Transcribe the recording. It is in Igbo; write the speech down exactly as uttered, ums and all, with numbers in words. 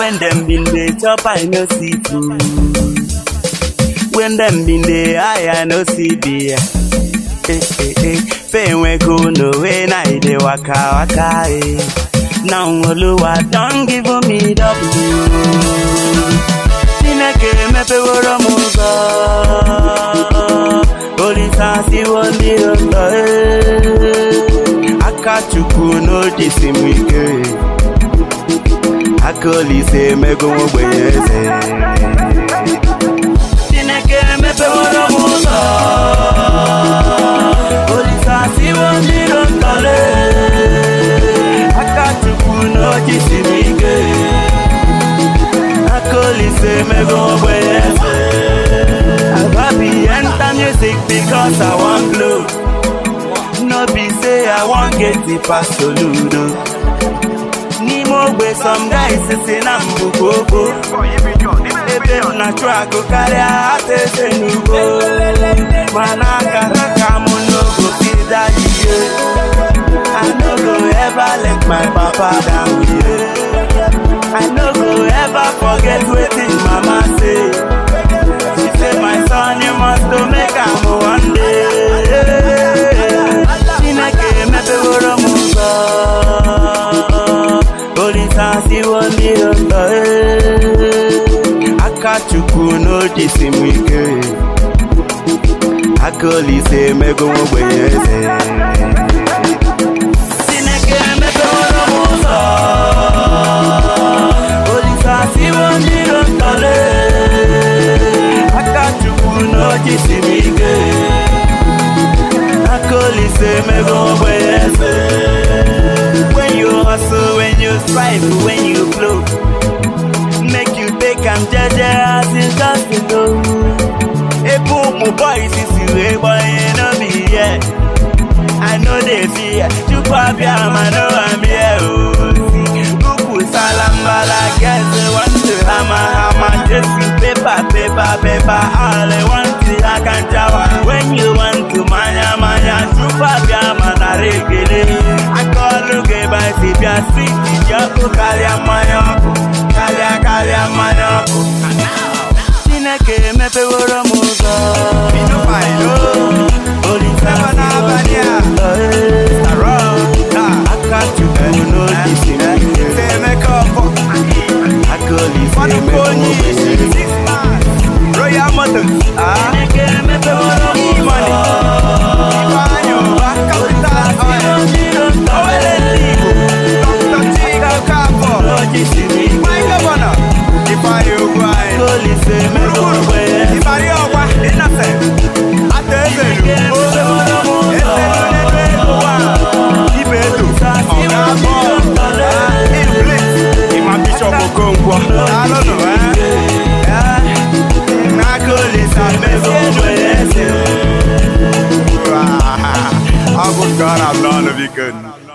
when them been dey chop, I no see food. When them been dey high, I no see beer. Eh, eh, eh. Pain we go no way, now they waka waka. Eh. Now Oluwa don't give me double. Sineke me pe woro mugo. Olisa si wondi rondo. Akachuku no disimike. Akoli se me go mwese. Sineke me pe woro mugo. Olisa si wondi rondo. Akachuku no disimike. Akoli se me go mwese. Ababi enter music because I want blow. No be say I want get the past soludo. Ni mo gbe some guys say na mbugogo. Ebe na track go carry ate se nugo. Mana kaka mo no go fit that yeah. I no go ever let my papa down here. I no go ever forget wetin mama say. She say my son you must to make am one day. Si wondi rondo Akachuku no disimike Akoli se me go mwese Sineke me go romuso Olisa si wondi rondo Akachuku no disimike Akoli se me go mwese. When you hustle, when you strive, when you blow, make you take and judge as it's just to know. A boom, boys, is you a boy, no me, yeah. I know they fear, you pop your man, no, I'm here. Kuku salambala, guess they want to hammer, hammer, just paper, paper, paper. All I want to, I can java. When you want to manya, manya, you pop your man, I regulate. By Sibia Street, Jaco Kalia Mayako, Kalia Kalia Mayako. Sineke me pe woro mugo. Pino Paino, Olisa Banabania, Staro, Akachuku no disimike. Seme kopo, Akoli seme kopo. Six man, Royal Motors. Sineke me pe woro mugo. Ibanyo, Capital Oil. My governor, if I you grind, if I you over, innocent, I tell you, God, I'm none of you good.